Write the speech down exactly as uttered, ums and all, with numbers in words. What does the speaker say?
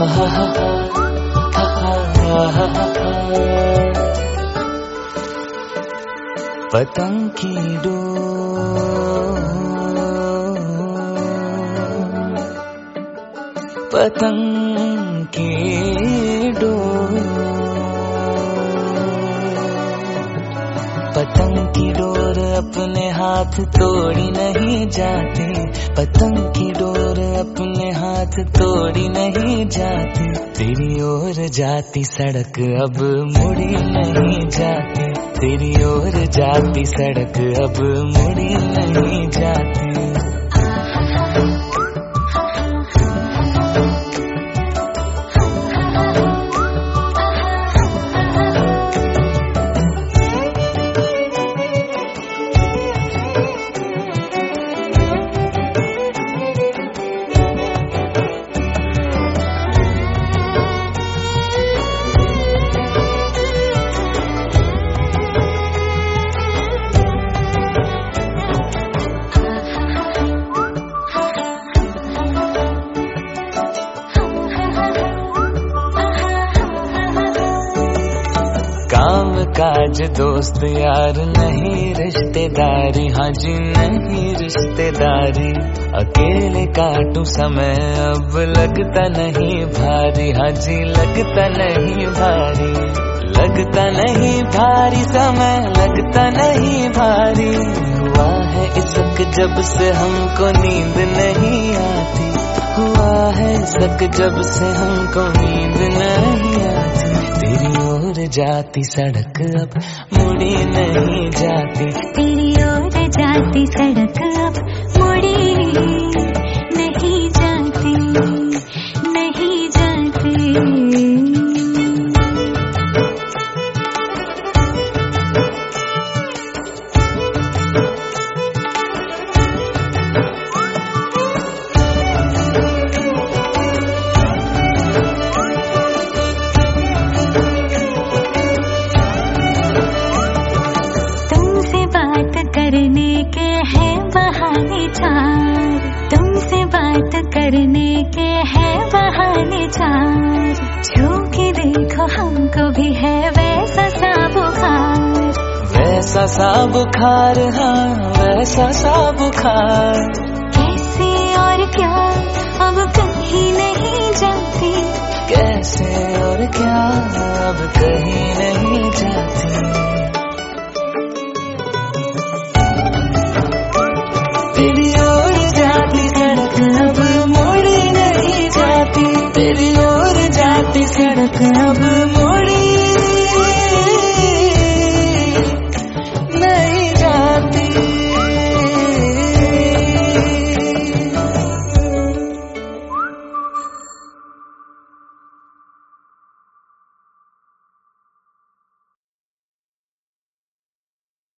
पतंग की डोर, पतंग की डोर, पतंग की डोर अपने हाथ तोड़ी नहीं जाती, पतंग की डोर अपने हाथ तोड़ी नहीं जाती। तेरी ओर जाती सड़क अब मुड़ी नहीं जाती, तेरी ओर जाती सड़क अब मुड़ी नहीं जाती। काम काज दोस्त यार नहीं रिश्तेदारी, हाँ जी नहीं रिश्तेदारी। अकेले काटूं समय अब लगता नहीं भारी, हाँ जी लगता नहीं भारी, लगता नहीं भारी समय लगता नहीं भारी। हुआ है इसक जब से हमको नींद नहीं आती, हुआ है इसक जब से हमको नींद नहीं आती। तेरी ओर जाती सड़क अब मुड़ी नहीं जाती, तेरी ओर जाती सड़क अब मुड़ी नहीं जाती, नहीं जाती। करने के है बहाने चार, तुमसे बात करने के है बहाने चार। छू के देखो हमको भी है वैसा सा बुखार, वैसा सा बुखार, हाँ वैसा सा बुखार। कैसे और क्या अब कहीं नहीं जाती, कैसे और क्या अब कहीं नहीं जाती। तेरी ओर जाती सड़क अब मुड़ी नहीं जाती, तेरी ओर जाती सड़क अब